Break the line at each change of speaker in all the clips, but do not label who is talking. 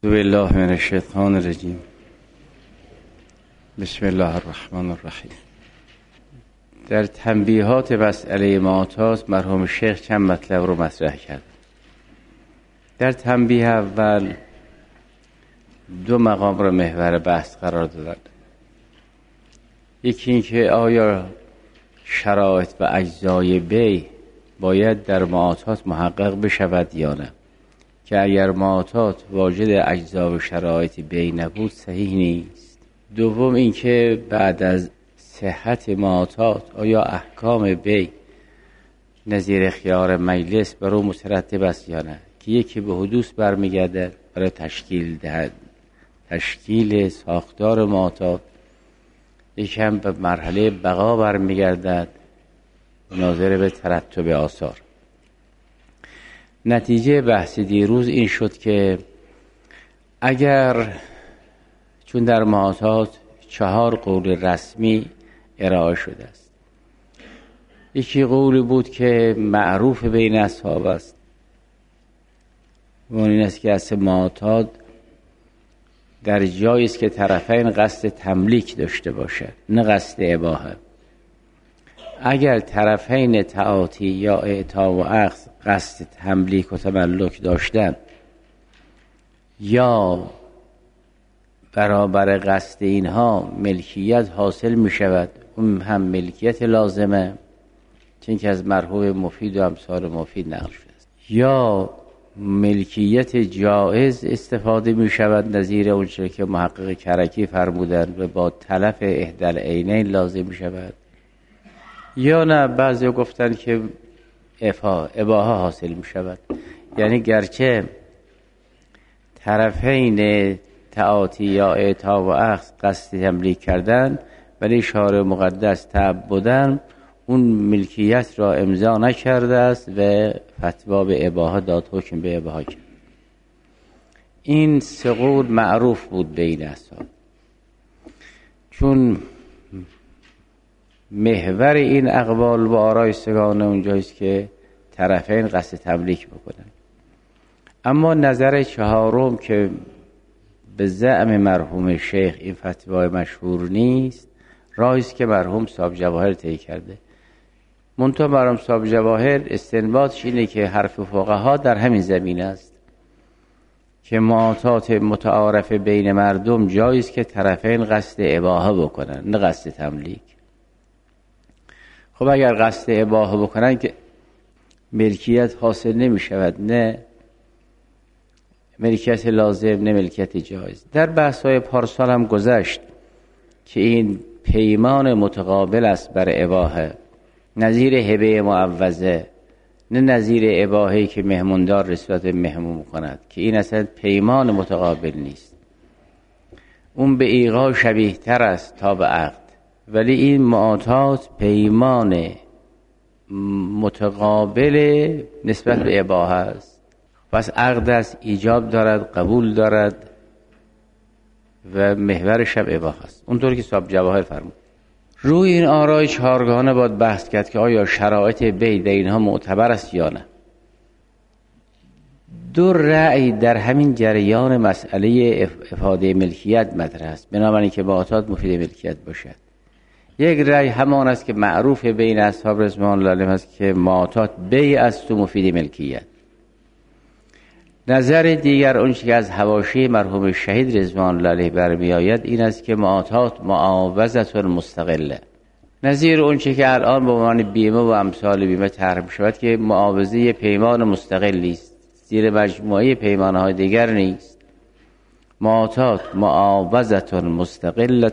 اعوذ بالله من الشیطان الرجیم. بسم الله الرحمن الرحیم. در تنبیهات مسئله معاطات مرحوم شیخ چند مطلب رو مطرح کرد. در تنبیه اول دو مقام را محور بحث قرار دادند. یکی این که آیا شرایط و اجزای بی باید در معاطات محقق بشود یا نه، که اگر معاطات واجد اجزا و شرایط بی نبود صحیح نیست. دوم این که بعد از صحت معاطات آیا احکام بی نظیر خیار مجلس بر او مترتب است یا نه، که یکی به حدوث برمیگرده برای تشکیل ساختار معاطات، یکی هم به مرحله بقا برمیگردد ناظر به ترتب آثار. نتیجه بحث دیروز این شد که اگر چون در معاطات 4 قول رسمی ارائه شده است، یکی قولی بود که معروف بین اصحاب است و این است که اصل معاطات در جایی است که طرفین قصد تملیک داشته باشد نه قصد اباحه. اگر طرفین تعاطی یا اعطا و اخذ قصد تملیک و تملک داشتن یا برابر قصد اینها ملکیت حاصل می شود، اون هم ملکیت لازمه، چون که از مرحوم مفید و امثال مفید نقل شده است، یا ملکیت جائز استفاده می شود نظیر اونچه که محقق کرکی فرمودند و با تلف احدی العینین لازم می شود، یا نه بعضی گفتن که اباحه حاصل می شود. یعنی گرچه طرفین تعاطی یا اعطا و اخذ قصد تملیک کردن، ولی شارع مقدس تعبداً اون ملکیت را امضا نکرده است و فتوا به اباحه داد، حکم به اباحه کرد. این 3 قول معروف بود بین اصحاب، چون محور این اقوال و آرایستگان اونجایست که طرفین قصد تملیک بکنن. اما نظر 4م که به زعم مرحوم شیخ این فتوای مشهور نیست، راهیست که مرحوم صاحب جواهر طی کرده. منتها مرحوم صاحب جواهر استنباطش اینه که حرف فقها در همین زمینه است که معاطات متعارف بین مردم جاییست که طرفین قصد اباحه بکنن نه قصد تملیک. خب اگر قصد اباحه بکنن که ملکیت حاصل نمی شود، نه ملکیت لازم نه ملکیت جایز. در بحث‌های پارسال هم گذشت که این پیمان متقابل است بر اباحه، نظیر هبه معوضه نه نظیر اباحه‌ای که مهموندار رسالت مهمون کند، که این اصلا پیمان متقابل نیست، اون به ایقاع شبیه تر است تا به عقد. ولی این معاطات پیمان متقابل نسبت به اباحه است، پس عقد است، ایجاب دارد، قبول دارد و محورش هم اباحه است، اونطور که صاحب جواهر فرمود. روی این آرای 4گانه باید بحث کرد که آیا شرایط بی در اینها معتبر است یا نه. 2 رأی در همین جریان مسئله افاده ملکیت مطرح است، بنابراین که معاطات مفید ملکیت باشد. یک رأی همان است که معروف بین اصحاب رضوان الله علیهم است که معاطات بی است و مفید ملکیت. نظر دیگر اون که از حواشی مرحوم شهید رضوان الله علیه برمی آید این است که معاطات معاوضه مستقله، نظیر اون که الان به عنوان بیمه و امثال بیمه طرح شود که معاوضه پیمان مستقلی است، زیر مجموعه پیمانهای دیگر نیست. معاطات معاوضه مستقله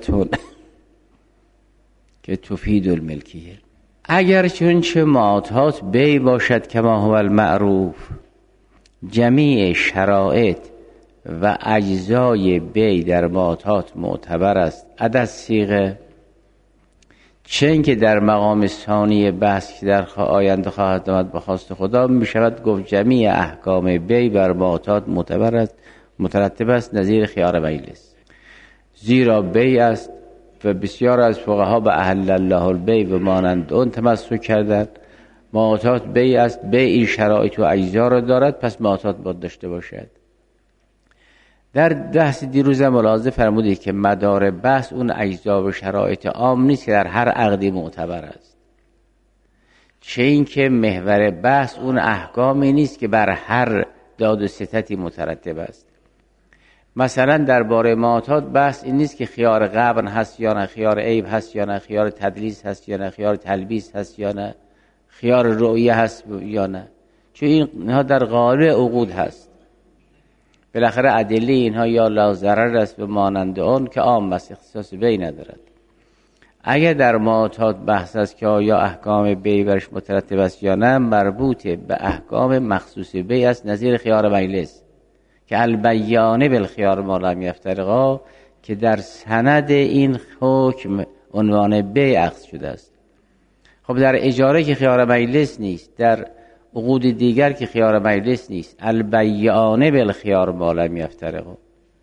که تفید الملکیه. اگر چونچه معاطات بی باشد کما هو المعروف، جمیع شرایط و اجزای بی در معاطات معتبر است عدا صیغه، چون که در مقام ثانی بحث که در آینده خواهد آمد به خواست خدا می شود گفت جمیع احکام بی بر معاطات معتبر است مترتب است نظیر خیار مجلس، زیرا بی است و بسیار از فقها به احل الله البی و مانند اون تمسک کردند. معاطات بی است، بی این شرایط و اجزا را دارد، پس معاطات باید داشته باشد. در بحث دیروز ملاحظه فرمودید که مدار بحث اون اجزا و شرایط عام نیست که در هر عقدی معتبر است، چه این که محور بحث اون احکامی نیست که بر هر داد و ستتی مترتب است. مثلا درباره معتاد بحث این نیست که خیار غبن هست یا نه، خیار عیب هست یا نه، خیار تدلیس هست یا نه، خیار تلبیس هست یا نه، خیار رؤیه هست یا نه، چون اینها در قالب عقود هست. بالاخره ادله اینها یا لا ضرر است به مانند آن که عام است، اختصاص بی ندارد. اگر در معتاد بحث است که آیا احکام بی برش مترتب است یا نه، مربوط به احکام مخصوص بی است، نظیر خیار مجلس که البیانه بالخیار ما لم یفترقا، که در سند این حکم عنوان بی اخذ شده است. خب در اجاره که خیار مجلس نیست، در عقود دیگر که خیار مجلس نیست، البیانه بالخیار ما لم یفترقا.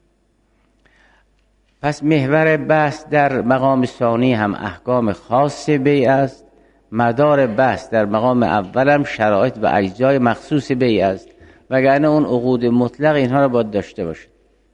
پس محور بحث در مقام ثانی هم احکام خاص بی است، مدار بحث در مقام اول هم شرایط و اجزای مخصوص بی است، وگرنه اون عقود مطلق اینها را باید داشته باشد.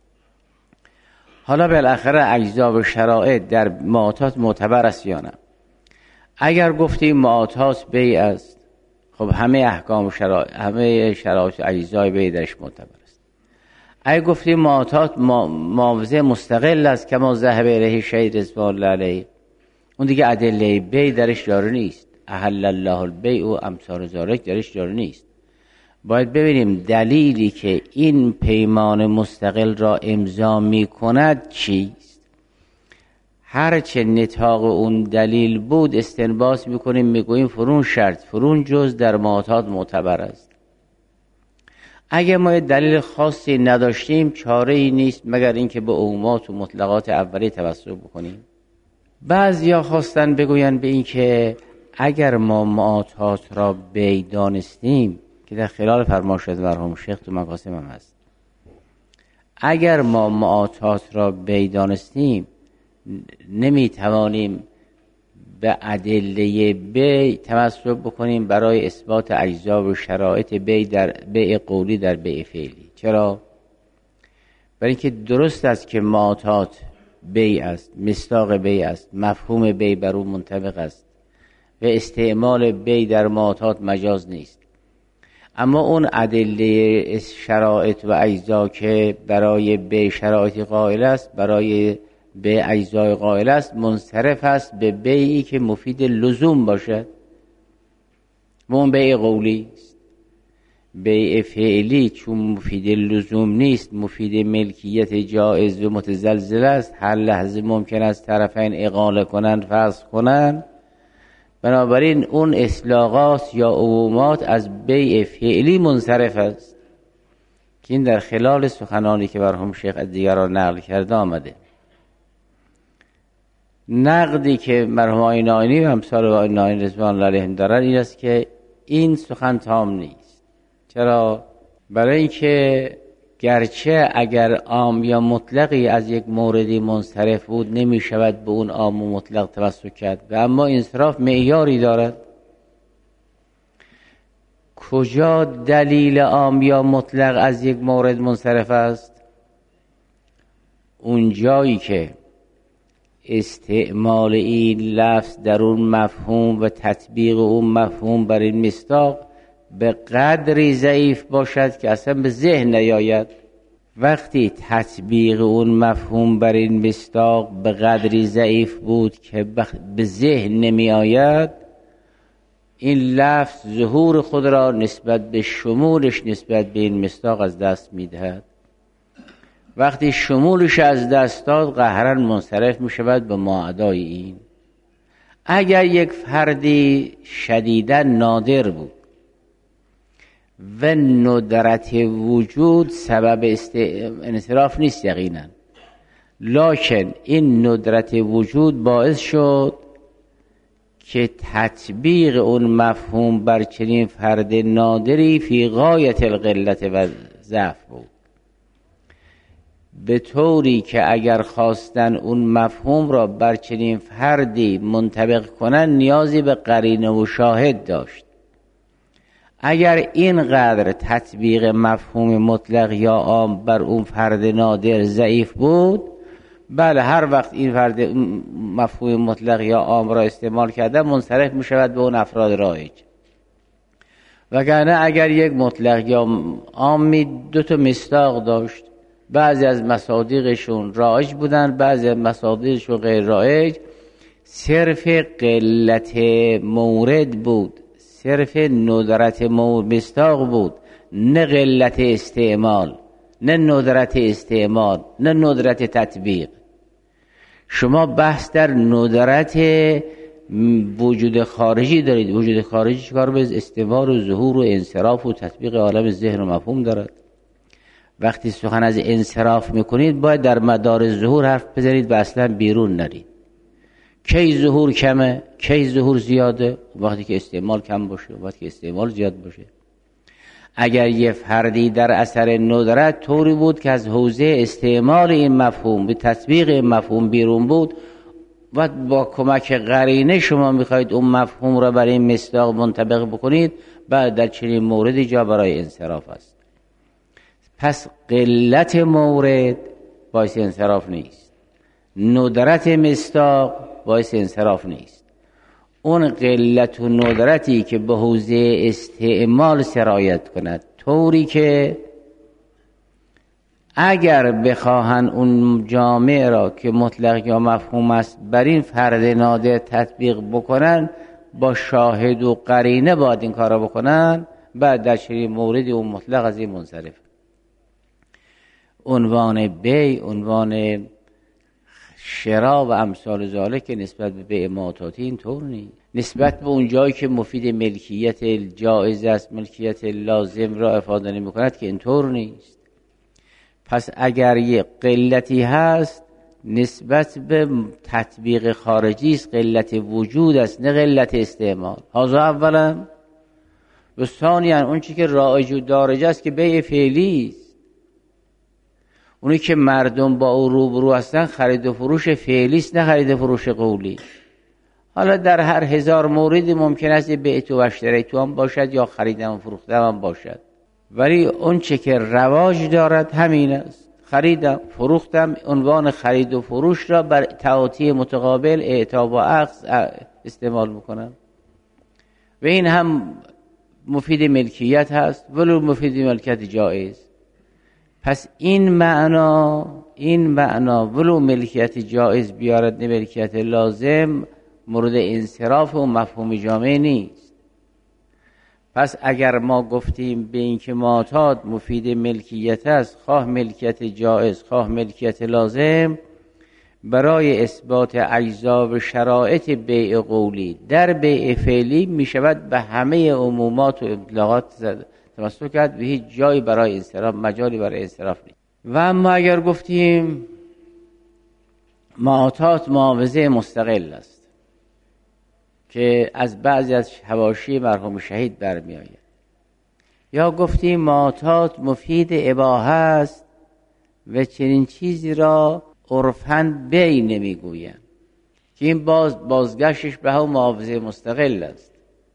حالا بالاخره اجزا و شرایط در معاطات معتبر است یا نه؟ اگر گفتیم معاطات بی است، خب همه احکام و شرایط و اجزای بی درش معتبر است. اگر گفتیم معاطات معاوضه مستقل است که ما ذهب الیه شیء رضوان الله علیه، اون دیگه ادله بی درش جاری نیست. احل الله البیع و امثال ذلک درش جاری نیست. باید ببینیم دلیلی که این پیمان مستقل را امضا می کند چیست. هرچه نطاق اون دلیل بود استنباط میکنیم، میگوییم فرون شرط فرون جز در معاطات معتبر است. اگر ما دلیل خاصی نداشتیم چاره ای نیست مگر اینکه به عمومات و مطلقات اولی توسل بکنیم. بعضیا خواستن بگوین به این که اگر ما معاطات را بی دانستیم، که در خلال فرمایشات مرحوم شیخ تو مقاسم هم هست، اگر ما معاطات را بی دانستیم نمیتوانیم به ادله بی توسل بکنیم برای اثبات اجزا و شرایط بی در بیع قولی در بیع فعلی. چرا؟ برای اینکه درست است که معاطات بی است، مصداق بی است، مفهوم بی بر او منطبق است و استعمال بی در معاطات مجاز نیست، اما اون ادله شرایط و اجزا که برای بی شرایطی قائل است، برای به اجزای قائل است، منصرف است به بیعی که مفید لزوم باشد و اون بیع قولی است. بیع فعلی چون مفید لزوم نیست، مفید ملکیت جائز و متزلزل است، هر لحظه ممکن است طرفین اقاله کنند، فسخ کنند، بنابراین اون اصلاقات یا عمومات از بیع فعلی منصرف است، که این در خلال سخنانی که مرحوم شیخ از دیگران نقل کرده آمده. نقدی که مرحوم آیین آینی و امثال آیین آینی رضوان الله علیهم دارن این است که این سخن تام نیست. چرا؟ برای اینکه گرچه اگر عام یا مطلقی از یک موردی منصرف بود نمی شود به اون عام و مطلق توسل کرد، و اما انصراف معیاری دارد. کجا دلیل عام یا مطلق از یک مورد منصرف است؟ اون جایی که استعمال این لفظ در اون مفهوم و تطبیق اون مفهوم بر این مصداق به قدری ضعیف باشد که اصلا به ذهن نیاید. وقتی تطبیق اون مفهوم بر این مصداق به قدری ضعیف بود که به ذهن نمی آید، این لفظ ظهور خود را نسبت به شمولش نسبت به این مصداق از دست می دهد. وقتی شمولش از دست داد قهرن منصرف می شود به ماعدای این. اگر یک فردی شدیداً نادر بود و ندرت وجود سبب انصراف نیست یقینا، لکن این ندرت وجود باعث شد که تطبیق اون مفهوم بر چنین فرد نادری فی غایت القلت و ضعف بود، به طوری که اگر خواستن اون مفهوم را بر چنین فردی منطبق کنن نیازی به قرینه و شاهد داشت. اگر اینقدر تطبیق مفهوم مطلق یا عام بر اون فرد نادر ضعیف بود، بله هر وقت این فرد مفهوم مطلق یا عام را استعمال کرده منصرف می شود به اون افراد رایج. وگرنه اگر یک مطلق یا عامی دو تا مصداق داشت، بعضی از مصادیقشون رایج بودن، بعضی از مصادیقشون غیر رایج، صرف قلت مورد بود، صرف ندرت مصداق بود، نه قلت استعمال، نه ندرت استعمال، نه ندرت تطبیق. شما بحث در ندرت وجود خارجی دارید. وجود خارجی چیکار به استعمال و ظهور و انصراف و تطبیق عالم ذهن و مفهوم دارد. وقتی سخن از انصراف میکنید باید در مدار ظهور حرف بزنید و اصلا بیرون نرید. کی ظهور کمه، کی ظهور زیاده؟ وقتی که استعمال کم باشه، وقتی که استعمال زیاد باشه. اگر یه فردی در اثر ندرت طوری بود که از حوزه استعمال این مفهوم به تطبیق این مفهوم بیرون بود و با کمک قرینه شما میخواید اون مفهوم را برای این مصداق منطبق بکنید، بعد در چنین موردی جا برای انصراف است. پس قلت مورد باعث انصراف نیست، ندرت مصداق باعث انصراف نیست. اون قلت و ندرتی که به حوزه استعمال سرایت کند، طوری که اگر بخواهن اون جامعه را که مطلق یا مفهوم است بر این فرد نادر تطبیق بکنن، با شاهد و قرینه باید این کار را بکنن، بعد در چنین موردی اون مطلق از این منصرف. عنوان بی، عنوان شرا و امثال ذالک که نسبت به بیع معاطاتی این طور نیست. نسبت به اون جایی که مفید ملکیت جایز است، ملکیت لازم را افاده نمی کند که این طور نیست. پس اگر یه قلتی هست نسبت به تطبیق خارجی است، قلت وجود است نه قلت استعمال. هذا اولا. و ثانیا اون چی که رایج و دارج است که بیع فعلی است. اونی که مردم با او روبرو هستن خرید و فروش فعلی است نه خرید و فروش قولی. حالا در هر هزار موردی ممکن است بیع و اشتری هم باشد یا خریدم و فروختم هم باشد، ولی اون چه که رواج دارد همین است. خریدم فروختم، عنوان خرید و فروش را بر تعاطی متقابل اعطا و اخذ استعمال میکنم و این هم مفید ملکیت هست ولو مفید ملکیت جایز. پس این معنا ولو ملکیت جایز بیارد نه ملکیت لازم، مورد انصراف و مفهوم جامعه نیست. پس اگر ما گفتیم به این که معتاد مفید ملکیت است، خواه ملکیت جایز خواه ملکیت لازم، برای اثبات اجزا و شرایط بیع قولی در بیع فعلی می شود به همه عمومات و اطلاقات تمسک کرد و هیچ جایی برای انصراف، مجالی برای انصراف نیست. و اما اگر گفتیم معاطات معاوضه مستقل است که از بعضی از حواشی مرحوم شهید برمی آید، یا گفتیم معاطات مفید اباحه است و چنین چیزی را عرفاً بیع نمی گویند که این بازگشتش به هم معاوضه مستقل است.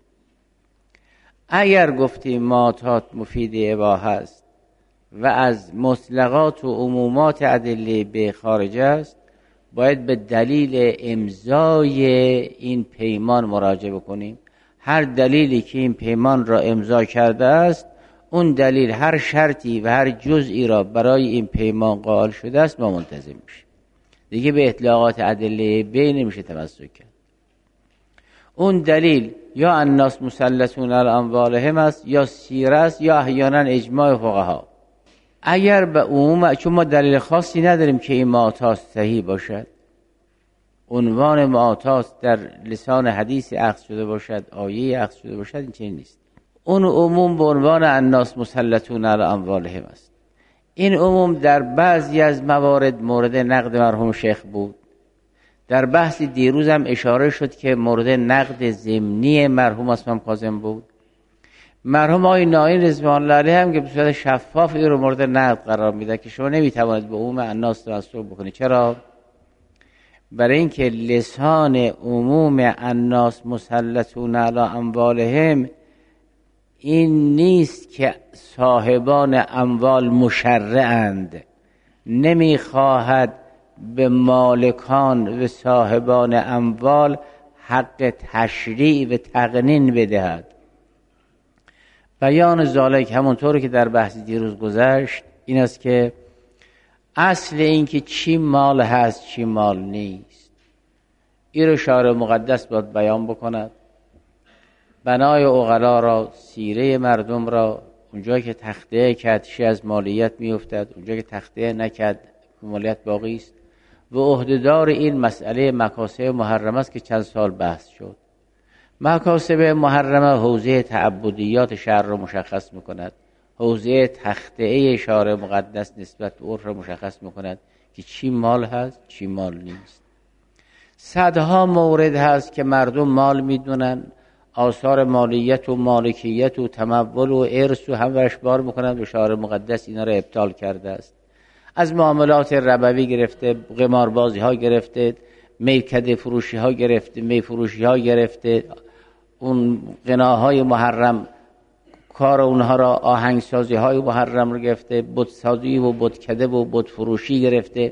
اگر گفتیم معاطات مفید اباحه است و از مطلقات و عمومات ادله به خارج است، باید به دلیل امضای این پیمان مراجعه بکنیم. هر دلیلی که این پیمان را امضا کرده است، اون دلیل هر شرطی و هر جزئی را برای این پیمان قائل شده است ما منتظم میشیم. دیگه به اطلاقات ادله بی نمیشه تمسک کرد. اون دلیل یا الناس مسلطون علی اموالهم است، یا سیره است، یا احیانا اجماع فقها. اگر به عموم، چون ما دلیل خاصی نداریم که این معاطات صحیح باشد، عنوان معاطات در لسان حدیث اخذ شده باشد، آیه اخذ شده باشد، این چنین نیست. اون عموم به عنوان الناس مسلطون علی اموالهم است. این عموم در بعضی از موارد مورد نقد مرحوم شیخ بود. در بحث دیروز هم اشاره شد که مورد نقد ضمنی مرحوم اسمم کاظم بود. مرحوم آقای ناین رضوان الله علیه هم که به صورت شفاف این رو مورد نقد قرار میده که شما نمیتوانید به عموم الناس توسل بکنید. چرا؟ برای اینکه لسان عموم الناس مسلطون علی اموالهم این نیست که صاحبان اموال مشرعند، نمیخواهد به مالکان و صاحبان اموال حق تشریع و تقنین بدهد. بیان ذالک همونطور که در بحث دیروز گذشت این است که اصل این که چی مال هست چی مال نیست این رو شارع مقدس باید بیان بکند. بنای عقلا را، سیره مردم را، اونجایی که تخته کدشی از مالیت میافتد، اونجایی که تخته نکد مالیت باقی است، و عهدهدار این مسئله مکاسب محرمه است که چند سال بحث شد. مکاسب محرمه حوزه تعبدیات شرع را مشخص میکند، حوزه تخته شارع مقدس نسبت به عرف را مشخص میکند که چی مال هست چی مال نیست. صدها مورد هست که مردم مال میدونن، آثار مالیت و مالکیت و تمول و ارث و هم ورش بار میکنند و شارع مقدس اینا را ابطال کرده است. از معاملات ربوی گرفته، قماربازی ها گرفته، میکده فروشی ها گرفته، می فروشی ها گرفته، اون غناهای محرم کار اونها را، آهنگسازی های محرم رو گرفته، بتسازی و بتکده و بت فروشی گرفته.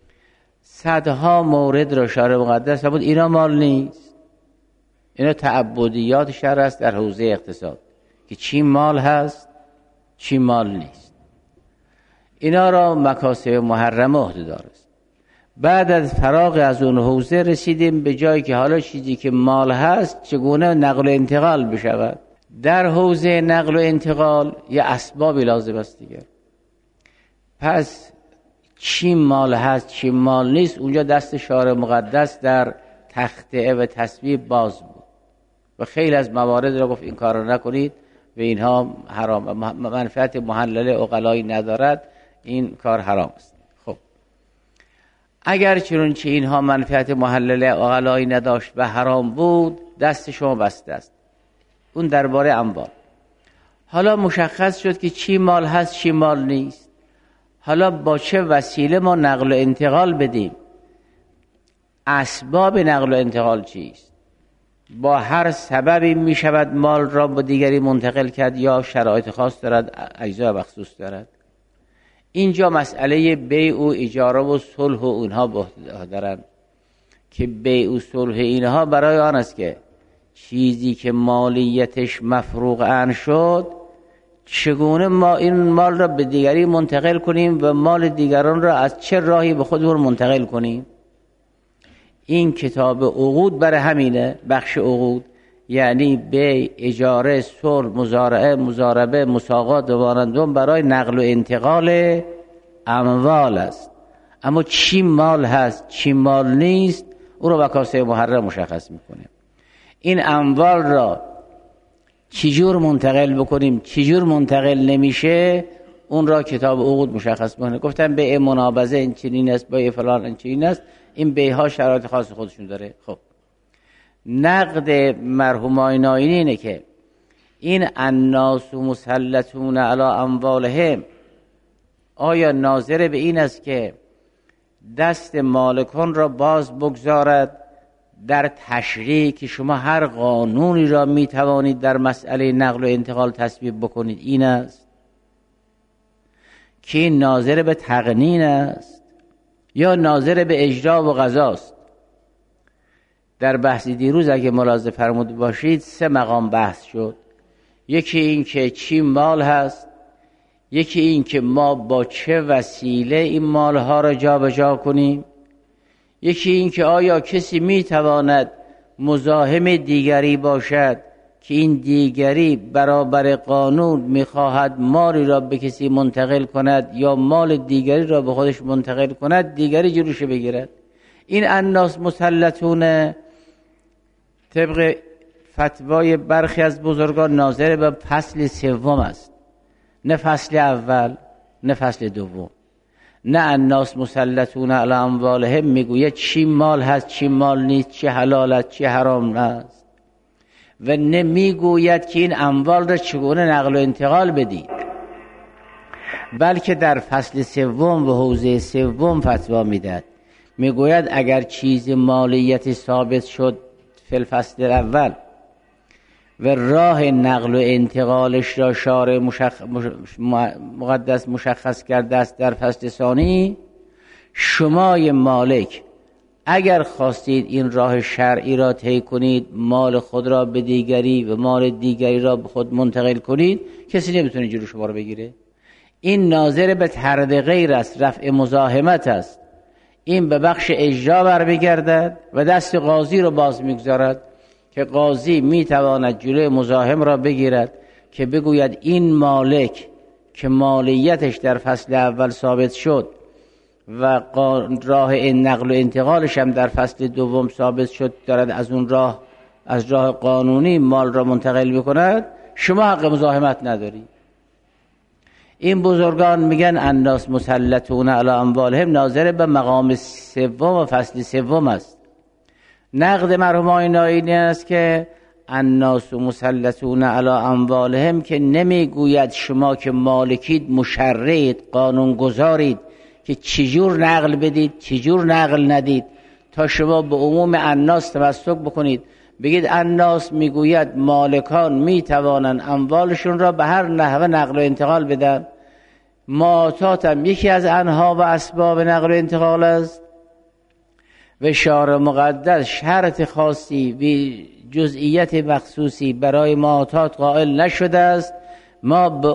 صدها مورد را شارع مقدس بود اینا مال نیست، اینا تعبدیات شرع است در حوزه اقتصاد که چی مال هست چی مال نیست. اینا را مکاسب محرم عهده‌دار است. بعد از فراغ از اون حوزه رسیدیم به جایی که حالا چیزی که مال هست چگونه نقل و انتقال بشود. در حوزه نقل و انتقال یه اسبابی لازم است دیگه. پس چی مال هست چی مال نیست اونجا دست شارع مقدس در تخته و تصویب باز بود و خیلی از موارد را گفت این کار را نکنید و اینها حرام، منفعت محلل عقلایی ندارد، این کار حرام است. خب اگر چنانچه اینها منفعت محلل عقلایی نداشت و حرام بود دست شما بسته است. اون درباره اموال. حالا مشخص شد که چی مال هست چی مال نیست. حالا با چه وسیله ما نقل و انتقال بدیم؟ اسباب نقل و انتقال چیست؟ با هر سببی می شود مال را با دیگری منتقل کرد یا شرایط خاص دارد، اجزا مخصوص دارد؟ اینجا مسئله بیع و اجاره و صلح و اونها دارند که بیع و صلح اینها برای آن است که چیزی که مالیتش مفروغ عن شد چگونه ما این مال را به دیگری منتقل کنیم و مال دیگران را از چه راهی به خودمون منتقل کنیم. این کتاب عقود برای همینه، بخش عقود یعنی بیع، اجاره، صلح، مزارعه، مضاربه، مساقات و مانندون برای نقل و انتقال اموال است. اما چی مال هست چی مال نیست او را مکاسب محرم مشخص میکنه. این اموال را چجور منتقل بکنیم چجور منتقل نمیشه اون را کتاب عقود مشخص میکنه. گفتم بیع منابضه این چنین است، بیع فلان این چنین است. این بیع‌ها شرایط خاص خودشون داره. خب نقد مرحوم آینایی اینه که این الناس مسلطون علی اموالهم آیا ناظر به این است که دست مالکان را باز بگذارد در تشریع که شما هر قانونی را می توانید در مسئله نقل و انتقال تصویب بکنید؟ این است که این ناظر به تقنین است یا ناظر به اجرا و قضا است؟ در بحث دیروز اگه ملاحظه فرموده باشید 3 مقام بحث شد. یکی این که چی مال هست، یکی این که ما با چه وسیله این مالها را جابجا کنیم، یکی این که آیا کسی میتواند مزاحم دیگری باشد که این دیگری برابر قانون میخواهد مالی را به کسی منتقل کند یا مال دیگری را به خودش منتقل کند، دیگری جلوش بگیرد. این الناس مسلطون طبق فتوای برخی از بزرگان ناظر به فصل 3 است، نه فصل اول نه فصل 2. نه الناس مسلطون علی اموالهم میگوید چی مال هست چی مال نیست، چی حلال است چی حرام است، و نه میگوید که این اموال را چگونه نقل و انتقال بدید، بلکه در فصل 3 و حوزه 3 فتوا میدهد. میگوید اگر چیز مالیت ثابت شد فی الفصل الاول و راه نقل و انتقالش را شارع مقدس مشخص کرده است در فصل ثانی، شمای مالک اگر خواستید این راه شرعی را طی کنید، مال خود را به دیگری و مال دیگری را به خود منتقل کنید، کسی نمیتونه جلو شما را بگیره. این ناظر به طرد غیر است، رفع مزاحمت است. این به بخش اجرا برمیگردد و دست قاضی را باز میگذارد که قاضی میتواند جلوی مزاحم را بگیرد که بگوید این مالک که مالیتش در فصل اول ثابت شد و راه این نقل و انتقالش هم در فصل دوم ثابت شد، دارد از اون راه، از راه قانونی مال را منتقل میکند، شما حق مزاحمت نداری. این بزرگان میگن الناس مسلطون علی اموالهم ناظر به مقام سوم و فصل سوم است. نقد مرحوم ناینی است که الناس مسلطون علی اموالهم که نمیگوید شما که مالکید مشرعید، قانون گذارید که چجور نقل بدید چجور نقل ندید تا شما به عموم الناس تمسک بکنید. بگید الناس میگوید مالکان میتوانند اموالشون را به هر نحوه نقل و انتقال بدن. معاطات هم یکی از انها و اسباب نقل و انتقال است و شارع مقدس شرط خاصی و جزئیت مخصوصی برای معاطات قائل نشده است. ما به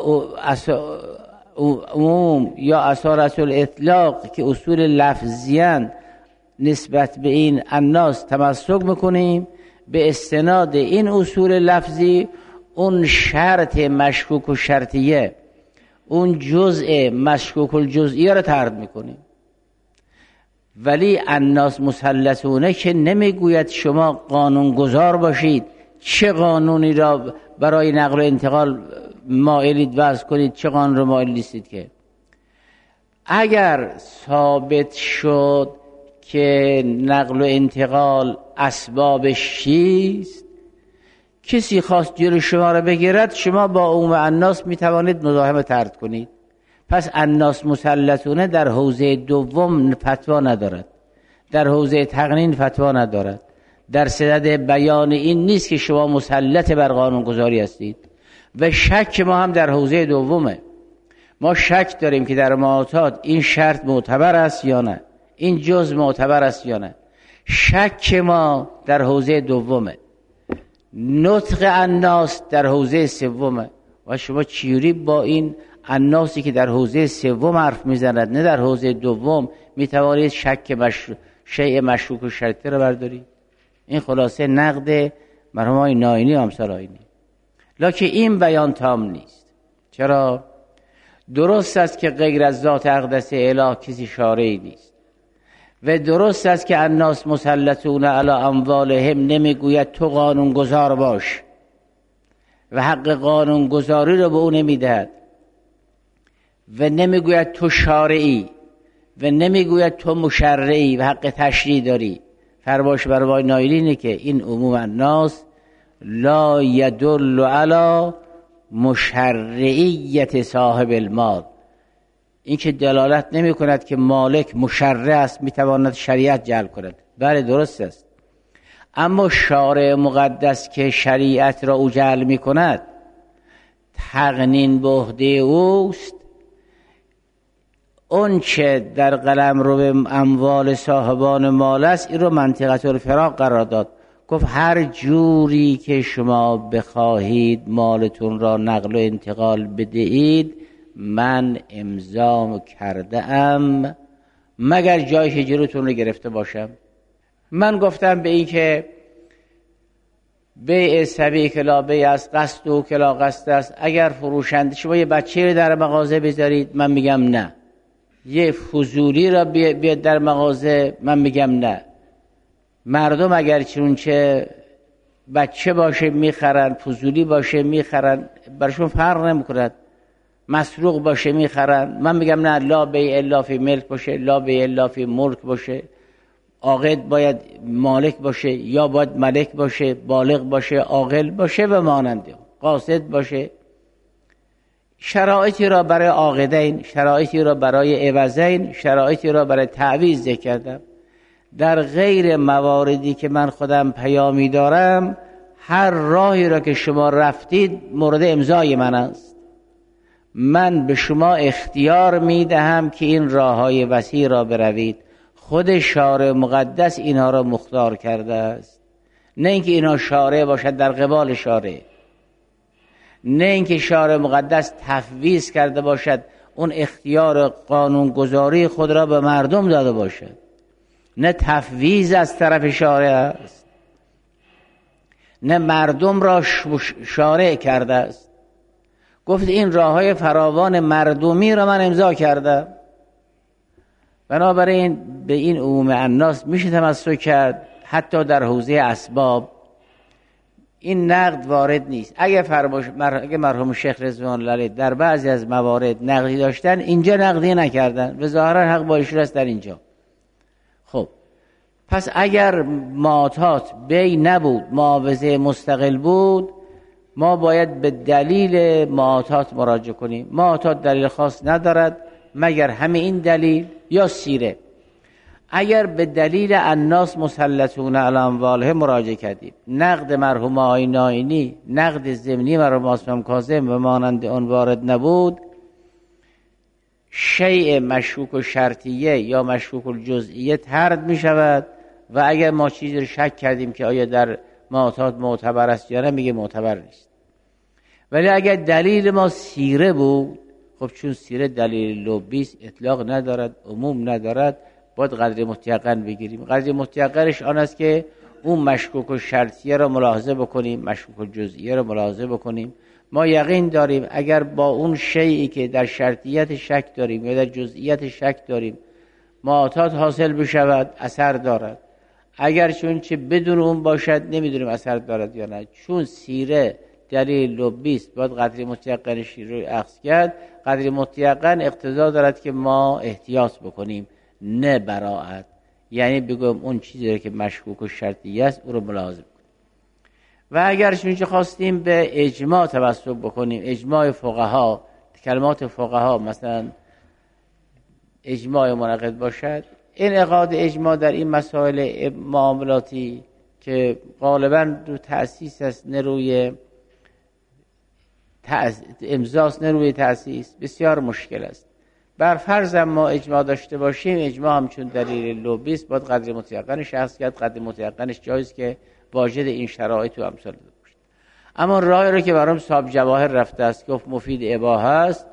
عموم یا اصالت الاطلاق که اصول لفظیان نسبت به این الناس تمسک میکنیم. به استناد این اصول لفظی اون شرط مشکوک و شرطیه، اون جزء مشکوک الجزئیه رو طرد میکنیم. ولی الناس مسلطونه که نمیگوید شما قانون گذار باشید، چه قانونی را برای نقل و انتقال مائلید وضع کنید، چه قانون را مائل نیستید. که اگر ثابت شد که نقل و انتقال اسبابش چیست، کسی خواست جلوی شما را بگیرد، شما با عموم الناس میتوانید مزاحمه طرد کنید. پس الناس مسلطونه در حوزه دوم فتوا ندارد، در حوزه تقنین فتوا ندارد، در صدد بیان این نیست که شما مسلط بر قانون گذاری هستید. و شک ما هم در حوزه دومه. ما شک داریم که در معاطات این شرط معتبر است یا نه، این جزء معتبر است یا نه. شک ما در حوزه دومه. نطق الناس در حوزه سومه. و شما چیوری با این الناسی که در حوزه سوم حرف میزند نه در حوزه دوم میتوانید شک شیء مشکوک و شرطی رو بردارید؟ این خلاصه نقد مرحوم ناینی و امثال آینی. لکن این بیان تام نیست. چرا؟ درست است که غیر از ذات اقدس اله کسی شارعی نیست و درست است که الناس مسلطون علی اموالهم نمیگوید تو قانون گذار باش و حق قانون گذاری رو به او نمیدهد و نمیگوید تو شارعی و نمیگوید تو مشرعی و حق تشریع داری. فرمایش برای ناینی اینه که این عموم الناس لا یدل علی مشرعیت صاحب المال، این که دلالت نمی کند که مالک مشرع است میتواند شریعت جلب کند. بله درست است، اما شارع مقدس که شریعت را او جلب می کند تقنین به عهده اوست. اون چه در قلمرو اموال صاحبان مال است این رو منطقه الفراق قرار داد. گفت هر جوری که شما بخواهید مالتون را نقل و انتقال بدهید من امضا کرده ام مگر جایی که جلوتون رو گرفته باشم. من گفتم به این که بیع سبیع کلا بیع است، قصد و کلا قصد است. اگر فروشنده شما یه بچه رو در مغازه بذارید من میگم نه، یه فضولی را بیاد در مغازه من میگم نه. مردم اگر چونچه بچه باشه میخرن، فضولی باشه میخرن، برشون فرق نمیکند. مسروق باشه میخرن، من میگم نه، لا بیع الا فی ملک باشه، لا بیع الا فی ملک باشه. عاقد باید مالک باشه یا باید ملک باشه، بالغ باشه، عاقل باشه و ماننده، قاصد باشه. شرایطی را برای عاقدین، شرایطی را برای عوضین، شرایطی را برای تعویض ذکر کردم. در غیر مواردی که من خودم پیامی دارم هر راهی را که شما رفتید مورد امضای من است. من به شما اختیار میدهم که این راههای وسیع را بروید. خود شارع مقدس اینها را مختار کرده است، نه اینکه اینها شارع باشد در قبال شارع، نه اینکه شارع مقدس تفویض کرده باشد اون اختیار قانونگذاری خود را به مردم داده باشد، نه تفویض از طرف شارع است، نه مردم را شارع کرده است. گفت این راههای فراوان مردمی را من امضا کردم. بنابراین به این عموم الناس میشه تمسک کرد. حتی در حوزه اسباب این نقد وارد نیست. اگه مرحوم شیخ رضوان الله علیه در بعضی از موارد نقدی داشتن، اینجا نقدی نکردن و ظاهرا حق با ایشون است در اینجا. خب پس اگر معاطات بی نبود، معاوضه مستقل بود، ما باید به دلیل معاطات مراجعه کنیم. معاطات دلیل خاص ندارد مگر همه این دلیل یا سیره. اگر به دلیل الناس مسلطون علی اموالهم مراجعه کردیم، نقد مرحوم آقای ناینی، نقد ضمنی مرحوم عاصم کاظم و مانند آن وارد نبود، شیء مشکوک و شرطیه یا مشکوک الجزئیه طرد می شود و اگر ما چیزی رو شک کردیم که آیا در معاطات معتبر است یا نه، میگه معتبر نیست. ولی اگر دلیل ما سیره بود، خب چون سیره دلیل لبی است، اطلاق ندارد، عموم ندارد، باید قدر متیقن بگیریم. قدر متیقنش آن است که اون مشکوک و شرطیه را ملاحظه بکنیم، مشکوک و جزئیه را ملاحظه بکنیم. ما یقین داریم اگر با اون شیئی که در شرطیت شک داریم یا در جزئیت شک داریم معاطات حاصل بشود، اثر دارد. اگر چون چه بدون اون باشد نمیدونیم اثر دارد یا نه. چون سیره دلیل لبی است، باید قدر متیقنش رو اخذ کرد. قدر متیقن اقتضا دارد که ما احتیاط بکنیم، نه براءت. یعنی بگم اون چیزی که مشکوک و شرطیه است او رو ملاحظه بکنیم. و اگر چون خواستیم به اجماع توسل بکنیم، اجماع فقها، کلمات فقها مثلا اجماع منعقد باشد، انعقاد اجماع در این مسائل معاملاتی که غالبا رو تأسیس است، نه روی امضاست نه روی تأسیس، بسیار مشکل است. بر فرض ما اجماع داشته باشیم، اجماع همچون دلیل لبی است، باید قدر متیقنش اخذ کرد. قدر متیقنش جایز که واجد این شرایط و امثال داده باشد. اما راهی رو که برام صاحب جواهر رفته است گفت مفید اباحه است،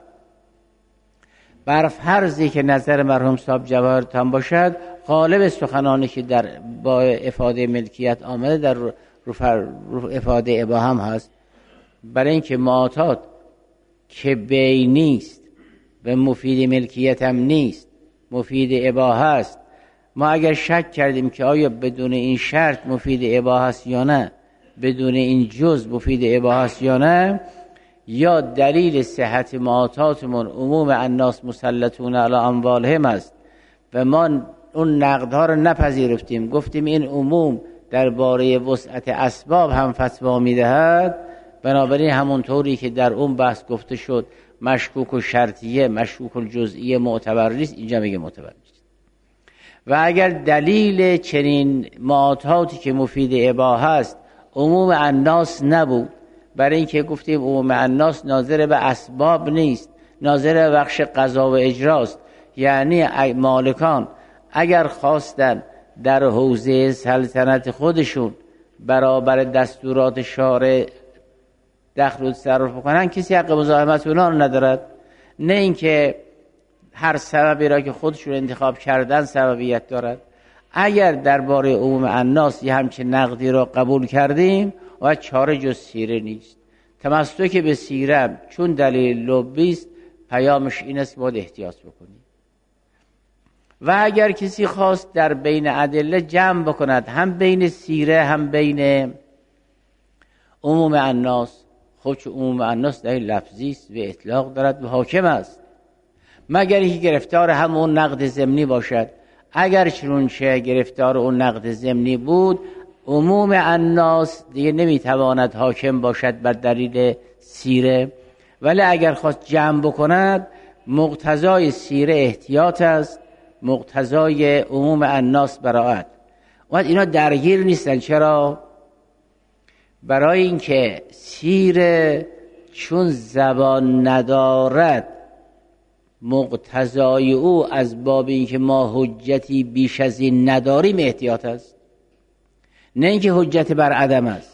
بر فرضی که نظر مرحوم صاحب جواهر تام باشد، غالب سخنانی که در با افاده ملکیت آمده در رو افاده اباحه هم هست. برای اینکه معاطات که بی نیست و مفید ملکیت هم نیست، مفید اباحه است، ما اگر شک کردیم که آیا بدون این شرط مفید اباحه است یا نه، بدون این جز مفید اباحه است یا نه، یا دلیل صحت معاطاتمون عموم الناس مسلطون علی اموالهم است و ما اون نقدها رو نپذیرفتیم، گفتیم این عموم درباره وسعت اسباب هم فتوا میدهد، بنابراین همونطوری که در اون بحث گفته شد مشکوک و شرطیه، مشکوک و جزئیه معتبر نیست، اینجا میگه معتبر نیست. و اگر دلیل چنین معاطاتی که مفید اباحه است عموم الناس نبود، برای اینکه گفتیم عموم الناس ناظر به اسباب نیست، ناظر به بخش قضا و اجراست. یعنی مالکان اگر خواستن در حوزه سلطنت خودشون برابر دستورات شارع دخل و تصرف کنن، کسی حق مزاحمت اونا رو ندارد. نه اینکه هر سببی را که خودشون انتخاب کردن سببیت دارد. اگر درباره عموم الناس یه همچین نقدی را قبول کردیم و چاره جز سیره نیست. تمسک به سیره چون دلیل لبی است، پیامش این است که باید احتیاط بکنیم. و اگر کسی خواست در بین ادله جمع بکند، هم بین سیره هم بین عموم الناس، خب چون عموم الناس دلیل لفظی است و اطلاق دارد و حاکم است، مگر اینکه گرفتار همون نقد ضمنی باشد. اگر چنانچه گرفتار اون نقد ضمنی بود، عموم الناس دیگه نمیتواند حاکم باشد بر دلیل سیره. ولی اگر خواست جمع بکند، مقتضای سیره احتیاط است، مقتضای عموم الناس براءت. و اینا درگیر نیستن. چرا؟ برای اینکه سیره چون زبان ندارد مقتضای او از باب اینکه ما حجتی بیش از این نداریم احتیاط است، نه اینکه حجت بر عدم است.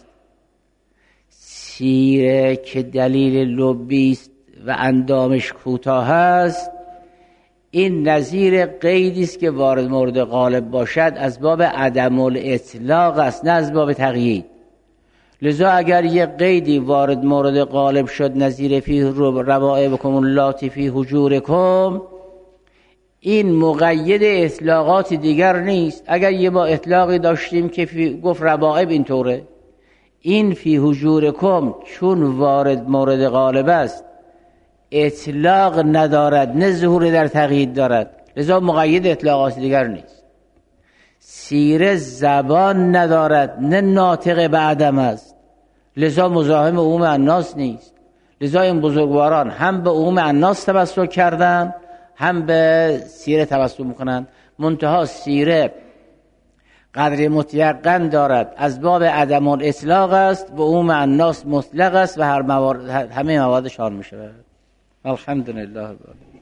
سیره که دلیل لبی است و اندامش کوتاه است، این نظیر قیدی است که وارد مورد غالب باشد از باب عدم الاطلاق است، نه از باب تقیید. لذا اگر یه قیدی وارد مورد غالب شد، نظیر فی ربائبکم اللاتی فی حجورکم، این مقید اطلاقات دیگر نیست. اگر یه با اطلاقی داشتیم که گفت ربائب اینطوره، این فی حجورکم چون وارد مورد غالب است اطلاق ندارد، نه ظهور در تقیید دارد، لذا مقید اطلاقات دیگر نیست. سیره زبان ندارد، نه ناطق به عدم است، لذا مزاحم عموم الناس نیست. لذا این بزرگواران هم به عموم الناس تبسط کردن، هم به سیره تبسط میکنن. منتها سیره قدر متیقن دارد، از باب عدم الاطلاق است، به عموم الناس مطلق است و همه موادش حال میشه. الحمدلله.